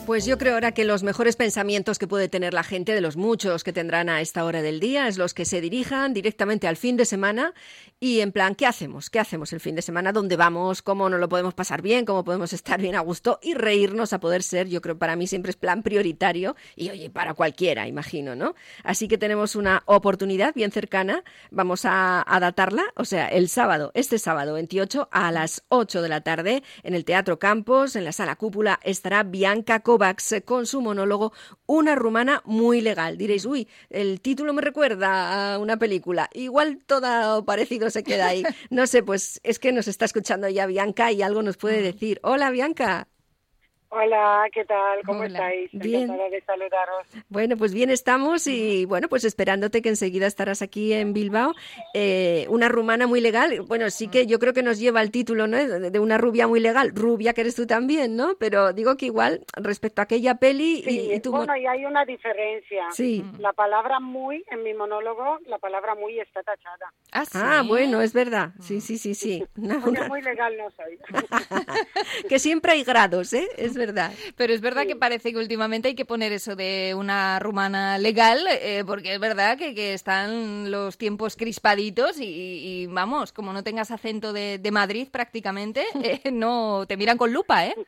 Pues yo creo ahora que los mejores pensamientos que puede tener la gente, de los muchos que tendrán a esta hora del día, es los que se dirijan directamente al fin de semana y en plan, ¿qué hacemos? ¿Qué hacemos el fin de semana? ¿Dónde vamos? ¿Cómo nos lo podemos pasar bien? ¿Cómo podemos estar bien a gusto? Y reírnos a poder ser, yo creo, para mí siempre es plan prioritario y, oye, para cualquiera, imagino, ¿no? Así que tenemos una oportunidad bien cercana, vamos a datarla, o sea, este sábado 28 a las 8 de la tarde en el Teatro Campos, en la Sala Cúpula, estará Bianca Kovacs con su monólogo Una rumana muy legal. Diréis, uy, el título me recuerda a una película. Igual todo parecido se queda ahí. No sé, pues es que nos está escuchando ya Bianca y algo nos puede decir. Hola, Bianca. Hola, ¿qué tal? ¿Cómo estáis? Bien. Encantada de saludaros. Bueno, pues bien estamos y bueno, pues esperándote que enseguida estarás aquí en Bilbao. Una rumana muy legal. Bueno, sí que yo creo que nos lleva el título, ¿no? De una rubia muy legal. Rubia que eres tú también, ¿no? Pero digo que igual respecto a aquella peli Sí, y tu... bueno, y hay una diferencia. Sí. La palabra muy, en mi monólogo, la palabra muy está tachada. Ah, bueno, es verdad. Sí. Porque muy legal no soy. Que siempre hay grados, ¿eh? Es verdad. Pero es verdad que parece que últimamente hay que poner eso de una rumana legal, porque es verdad que están los tiempos crispaditos y vamos, como no tengas acento de Madrid prácticamente, no te miran con lupa, ¿eh?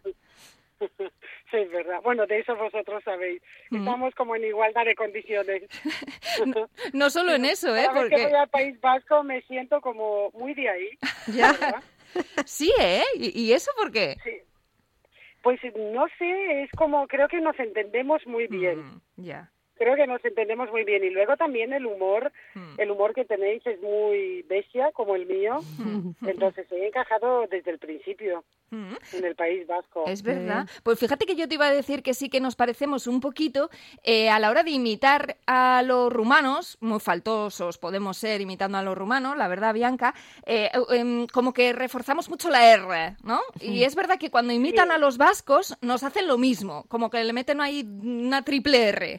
Sí, es verdad. Bueno, de eso vosotros sabéis. Estamos como en igualdad de condiciones. No solo en eso, ¿eh? Cada vez que voy al País Vasco me siento como muy de ahí. Ya. ¿Verdad? Sí, ¿eh? ¿Y eso por qué? Sí. Pues no sé, es como, creo que nos entendemos muy bien. Ya. Creo que nos entendemos muy bien. Y luego también el humor que tenéis es muy bestia, como el mío. Entonces he encajado desde el principio en el País Vasco. Es verdad. Pues fíjate que yo te iba a decir que sí que nos parecemos un poquito a la hora de imitar a los rumanos, muy faltosos podemos ser imitando a los rumanos, la verdad, Bianca, como que reforzamos mucho la R, ¿no? Y es verdad que cuando imitan a los vascos nos hacen lo mismo, como que le meten ahí una triple R.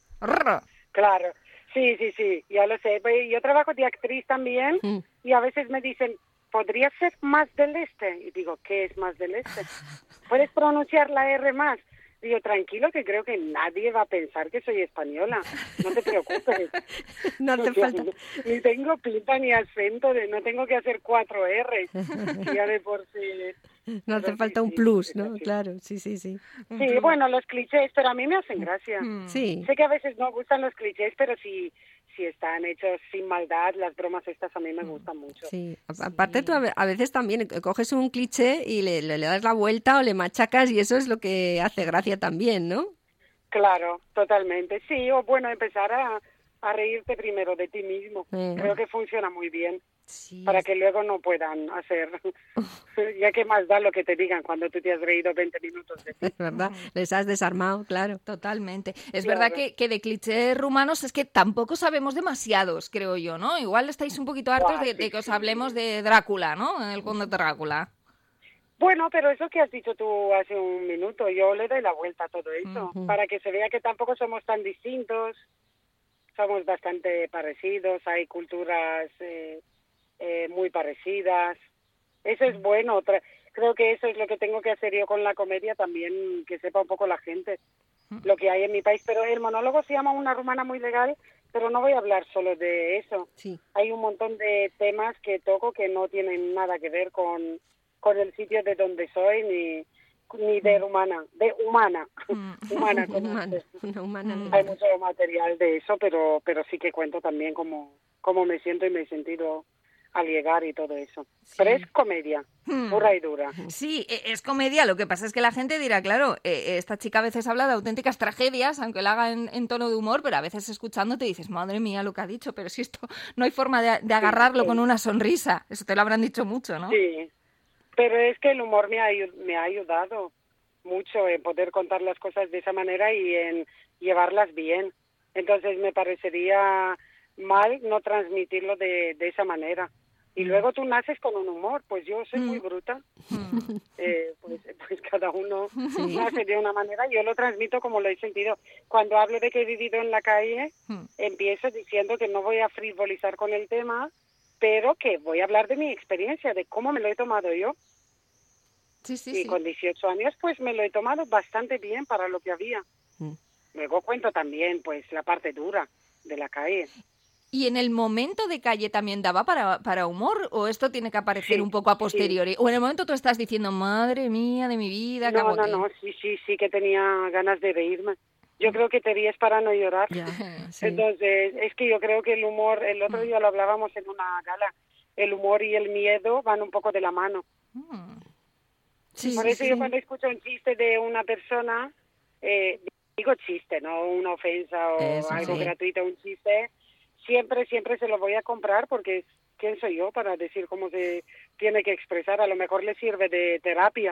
Claro, sí, ya lo sé. Yo trabajo de actriz también y a veces me dicen, ¿podría ser más del este? Y digo, ¿qué es más del este? ¿Puedes pronunciar la R más? Digo, tranquilo, que creo que nadie va a pensar que soy española. No te preocupes. No hace falta. Ni tengo pinta ni acento, no tengo que hacer 4 R's. Ya de por sí. No hace falta un plus, ¿no? Claro, sí. Sí, bueno, los clichés, pero a mí me hacen gracia. Sí. Sé que a veces no gustan los clichés, pero si están hechos sin maldad, las bromas estas a mí me gustan mucho. Sí, aparte tú a veces también coges un cliché y le das la vuelta o le machacas y eso es lo que hace gracia también, ¿no? Claro, totalmente. Sí, o bueno, empezar a reírte primero de ti mismo. Creo que funciona muy bien. Sí. Para que luego no puedan hacer, ya que más da lo que te digan cuando tú te has reído 20 minutos de ti. Es verdad, les has desarmado, claro. Totalmente. Es verdad que de clichés rumanos es que tampoco sabemos demasiados, creo yo, ¿no? Igual estáis un poquito hartos de que os hablemos de Drácula, ¿no? En el Conde Drácula. Bueno, pero eso que has dicho tú hace un minuto, yo le doy la vuelta a todo eso, para que se vea que tampoco somos tan distintos, somos bastante parecidos, hay culturas... muy parecidas. Eso es bueno. Creo que eso es lo que tengo que hacer yo con la comedia también, que sepa un poco la gente lo que hay en mi país. Pero el monólogo se llama Una rumana muy legal, pero no voy a hablar solo de eso. Sí. Hay un montón de temas que toco que no tienen nada que ver con el sitio de donde soy ni de rumana, de humana. Humana. Hay mucho material de eso, pero sí que cuento también cómo me siento y me he sentido al llegar y todo eso. Sí. Pero es comedia, pura y dura. Sí, es comedia. Lo que pasa es que la gente dirá, claro, esta chica a veces habla de auténticas tragedias, aunque la haga en tono de humor, pero a veces escuchándote dices, madre mía, lo que ha dicho, pero si esto no hay forma de agarrarlo con una sonrisa. Eso te lo habrán dicho mucho, ¿no? Sí, pero es que el humor me ha ayudado mucho en poder contar las cosas de esa manera y en llevarlas bien. Entonces me parecería mal no transmitirlo de esa manera. Y luego tú naces con un humor, pues yo soy muy bruta, pues cada uno nace de una manera, yo lo transmito como lo he sentido. Cuando hablo de que he vivido en la calle, empiezo diciendo que no voy a frivolizar con el tema, pero que voy a hablar de mi experiencia, de cómo me lo he tomado yo. y con 18 años pues me lo he tomado bastante bien para lo que había. Luego cuento también pues la parte dura de la calle. ¿Y en el momento de calle también daba para humor? ¿O esto tiene que aparecer un poco a posteriori? ¿O en el momento tú estás diciendo, madre mía de mi vida, camote? No, sí que tenía ganas de reírme. Yo creo que te ríes para no llorar. Entonces, es que yo creo que el humor, el otro día lo hablábamos en una gala, el humor y el miedo van un poco de la mano. Por eso yo cuando escucho un chiste de una persona, digo chiste, no una ofensa o algo gratuito, un chiste, siempre se lo voy a comprar porque ¿quién soy yo para decir cómo se tiene que expresar? A lo mejor le sirve de terapia.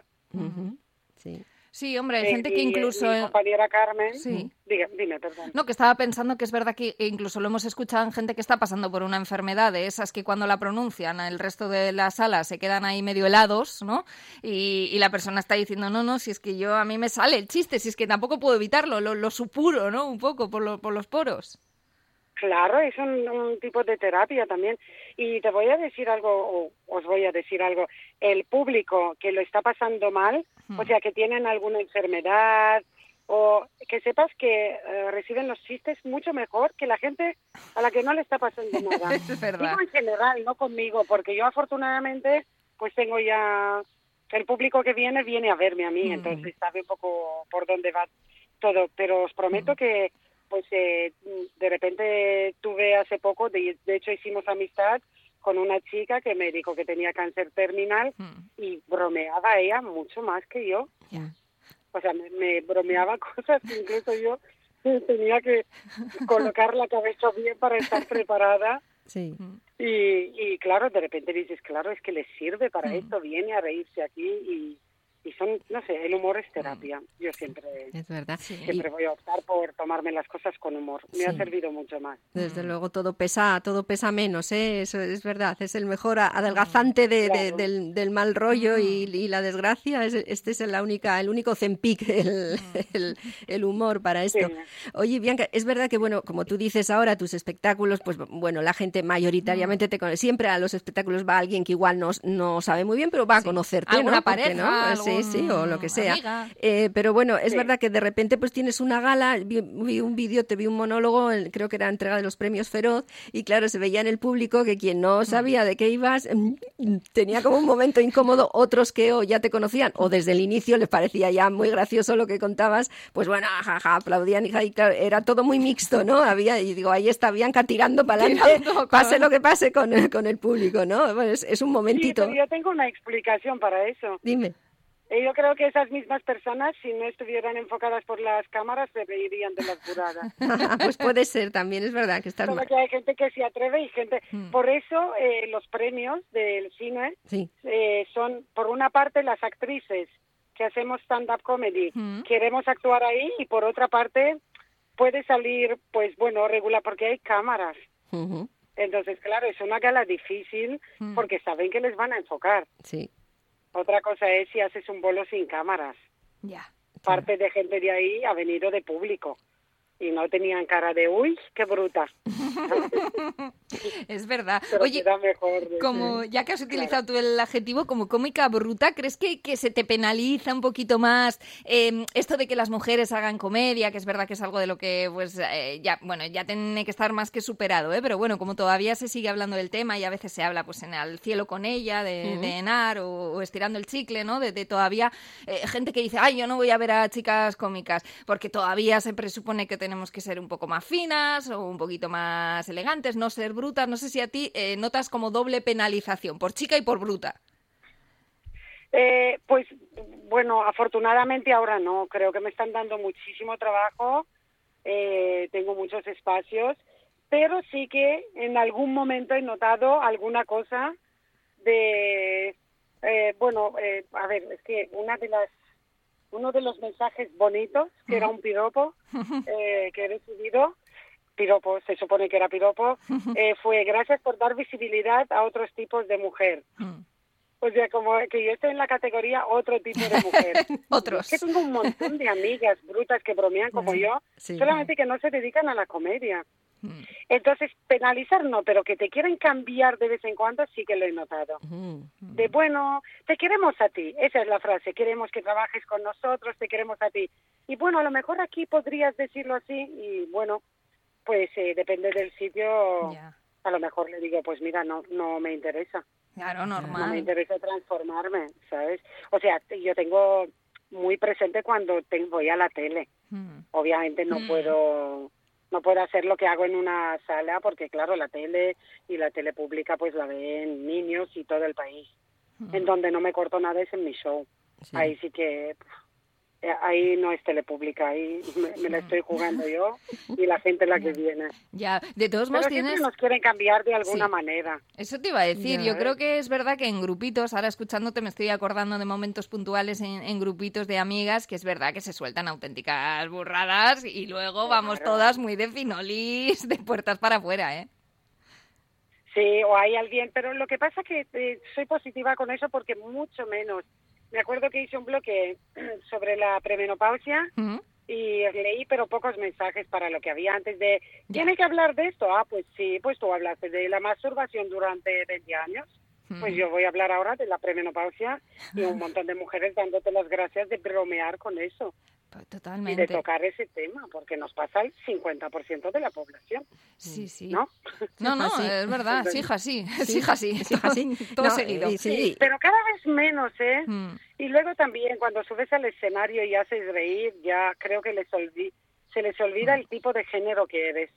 Sí, hombre, hay gente que incluso... Mi compañera Carmen... Dime, perdón. No, que estaba pensando que es verdad que incluso lo hemos escuchado en gente que está pasando por una enfermedad de esas que cuando la pronuncian el resto de las salas se quedan ahí medio helados, ¿no? Y la persona está diciendo, no, si es que a mí me sale el chiste, si es que tampoco puedo evitarlo, lo supuro, ¿no? Un poco por los poros. Claro, es un tipo de terapia también. Y te voy a decir algo, o os voy a decir algo, el público que lo está pasando mal, o sea, que tienen alguna enfermedad, o que sepas que reciben los chistes mucho mejor que la gente a la que no le está pasando nada. Es verdad. Digo en general, no conmigo, porque yo afortunadamente pues tengo ya... El público que viene a verme a mí, entonces sabe un poco por dónde va todo, pero os prometo que pues de repente tuve hace poco, de hecho hicimos amistad con una chica que me dijo que tenía cáncer terminal y bromeaba ella mucho más que yo. O sea, me bromeaba cosas que incluso yo tenía que colocar la cabeza bien para estar preparada. Y claro, de repente dices, claro, es que les sirve para esto, viene a reírse aquí y son, no sé, el humor es terapia. Yo siempre voy a optar por tomarme las cosas con humor. Me ha servido mucho más. Desde luego todo pesa menos, ¿eh? Eso es verdad. Es el mejor adelgazante del mal rollo y la desgracia. Este es el único Zempic, el humor para esto. Oye, Bianca, es verdad que, bueno, como tú dices ahora, tus espectáculos, pues bueno, la gente mayoritariamente te conoce. Siempre a los espectáculos va alguien que igual no sabe muy bien, pero va a conocerte, ¿alguna ¿no? pareja? ¿no? Sí, o lo que sea. Pero bueno, es verdad que de repente pues tienes una gala, vi un vídeo, te vi un monólogo, creo que era entrega de los premios Feroz, y claro, se veía en el público que quien no sabía de qué ibas tenía como un momento incómodo, otros que ya te conocían, o desde el inicio les parecía ya muy gracioso lo que contabas, pues bueno, jaja, aplaudían y claro, era todo muy mixto, ¿no? Ahí está Bianca tirando para adelante, pase lo que pase con el público, ¿no? Bueno, es un momentito. Sí, pero yo tengo una explicación para eso. Dime. Yo creo que esas mismas personas, si no estuvieran enfocadas por las cámaras, se reirían de las buradas. Pues puede ser, también es verdad que estás... Solo que hay gente que se atreve y gente... Por eso los premios del cine son, por una parte, las actrices que hacemos stand-up comedy, queremos actuar ahí, y por otra parte, puede salir, pues bueno, regular, porque hay cámaras. Entonces, claro, es una gala difícil porque saben que les van a enfocar. Sí. Otra cosa es si haces un bolo sin cámaras. Parte de gente de ahí ha venido de público y no tenían cara de uy, qué bruta. Es verdad. Pero oye, mejor como ya que has utilizado tú el adjetivo como cómica bruta, ¿crees que se te penaliza un poquito más esto de que las mujeres hagan comedia? Que es verdad que es algo de lo que pues ya tiene que estar más que superado, pero bueno, como todavía se sigue hablando del tema y a veces se habla pues en Al cielo con ella de Enar o Estirando el chicle, ¿no? De todavía gente que dice, ay, yo no voy a ver a chicas cómicas porque todavía se presupone que tenemos que ser un poco más finas o un poquito más elegantes, no ser brutas. No sé si a ti notas como doble penalización, por chica y por bruta. Pues bueno, afortunadamente ahora no. Creo que me están dando muchísimo trabajo, tengo muchos espacios, pero sí que en algún momento he notado alguna cosa de... a ver, es que uno de los mensajes bonitos, que era un piropo que he recibido, piropo, se supone que era piropo, fue gracias por dar visibilidad a otros tipos de mujer. O sea, como que yo estoy en la categoría otro tipo de mujer. Otros. Es que tengo un montón de amigas brutas que bromean como yo, solamente que no se dedican a la comedia. Entonces, penalizar no, pero que te quieren cambiar de vez en cuando sí que lo he notado. De bueno, te queremos a ti, esa es la frase, queremos que trabajes con nosotros, te queremos a ti. Y bueno, a lo mejor aquí podrías decirlo así y bueno, pues depende del sitio, a lo mejor le digo, pues mira, no me interesa. Claro, normal. No me interesa transformarme, ¿sabes? O sea, yo tengo muy presente cuando voy a la tele. Obviamente no puedo hacer lo que hago en una sala porque, claro, la tele y la tele pública pues la ven niños y todo el país. En donde no me corto nada es en mi show. Sí. Ahí sí que... ahí no es tele pública, ahí me la estoy jugando yo y la gente la que viene. Ya, de todos modos tienes... nos quieren cambiar de alguna manera. Eso te iba a decir, yo creo que es verdad que en grupitos, ahora escuchándote me estoy acordando de momentos puntuales en grupitos de amigas, que es verdad que se sueltan auténticas burradas y luego vamos todas muy de finolis, de puertas para afuera, ¿eh? Sí, o hay alguien, pero lo que pasa es que soy positiva con eso porque mucho menos. Me acuerdo que hice un bloque sobre la premenopausia y leí pero pocos mensajes para lo que había antes de ¿tiene que hablar de esto? Ah, pues sí, pues tú hablaste de la masturbación durante 20 años. Pues yo voy a hablar ahora de la premenopausia y un montón de mujeres dándote las gracias de bromear con eso. Totalmente. Y de tocar ese tema, porque nos pasa el 50% de la población. Sí, sí. ¿No? No, es verdad, sí, sí. Todo seguido. Sí, pero cada vez menos, ¿eh? Y luego también, cuando subes al escenario y haces reír, ya creo que se les olvida el tipo de género que eres.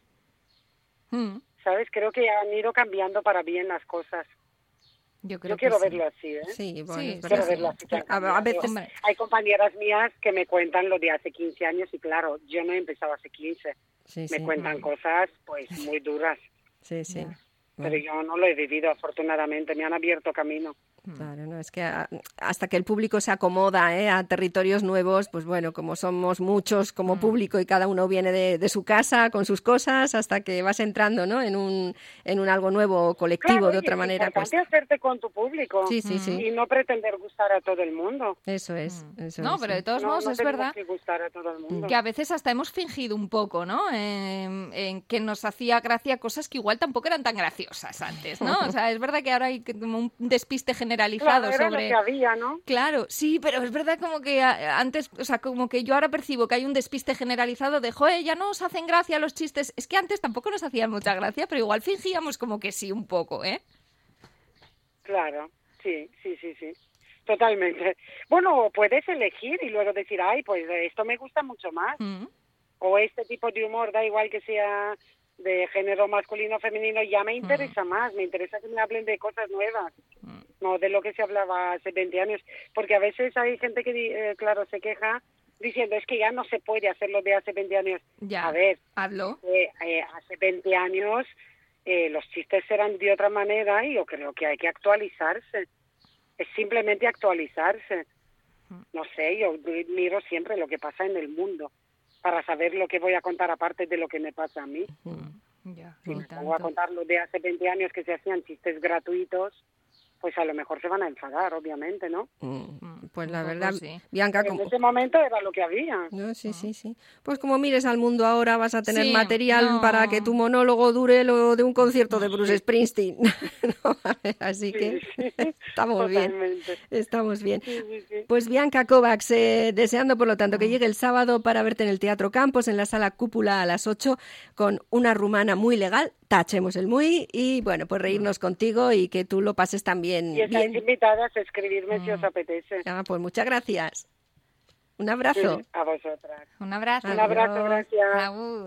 ¿Sabes? Creo que han ido cambiando para bien las cosas. Yo quiero verlo así, ¿eh? Sí, bueno, quiero verlo así. A veces hay compañeras mías que me cuentan lo de hace 15 años y claro, yo no he empezado hace 15. Me cuentan cosas pues muy duras. Sí. Pero yo no lo he vivido, afortunadamente, me han abierto camino. Claro, no es que hasta que el público se acomoda a territorios nuevos, pues bueno, como somos muchos como público y cada uno viene de su casa con sus cosas, hasta que vas entrando, ¿no? en un algo nuevo colectivo, claro, de otra manera. Es importante hacerte con tu público y no pretender gustar a todo el mundo. Eso es. No, pero de todos modos es verdad que gustar a todo el mundo. Que a veces hasta hemos fingido un poco, ¿no? En que nos hacía gracia cosas que igual tampoco eran tan graciosas antes, ¿no? O sea, es verdad que ahora hay como un despiste generalizado sobre... Era lo que había, ¿no? Claro, sí, pero es verdad como que antes, o sea, como que yo ahora percibo que hay un despiste generalizado de, joder, ya no os hacen gracia los chistes. Es que antes tampoco nos hacían mucha gracia, pero igual fingíamos como que sí un poco, ¿eh? Claro, sí. Totalmente. Bueno, puedes elegir y luego decir, ay, pues esto me gusta mucho más. O este tipo de humor, da igual que sea de género masculino o femenino, ya me interesa más. Me interesa que me hablen de cosas nuevas. No de lo que se hablaba hace 20 años. Porque a veces hay gente que, claro, se queja diciendo, es que ya no se puede hacer lo de hace 20 años. Ya, a ver, hazlo. Hace 20 años los chistes eran de otra manera y yo creo que hay que actualizarse. Es simplemente actualizarse. No sé, yo miro siempre lo que pasa en el mundo para saber lo que voy a contar aparte de lo que me pasa a mí. Si me pongo a contar lo de hace 20 años que se hacían chistes gratuitos, pues a lo mejor se van a enfadar, obviamente, ¿no? Pues la verdad, sí. Bianca... En ese momento era lo que había. No, sí. Pues como mires al mundo ahora, vas a tener material para que tu monólogo dure lo de un concierto de Bruce Springsteen. Así que estamos bien. Sí. Pues Bianca Kovacs, deseando por lo tanto que llegue el sábado para verte en el Teatro Campos, en la Sala Cúpula a las 8, con una rumana muy legal, tachemos el muy, y bueno, pues reírnos contigo y que tú lo pases también y estáis invitadas a escribirme si os apetece. Pues muchas gracias. Un abrazo. Sí, a vosotras. Un abrazo. Un abrazo, gracias.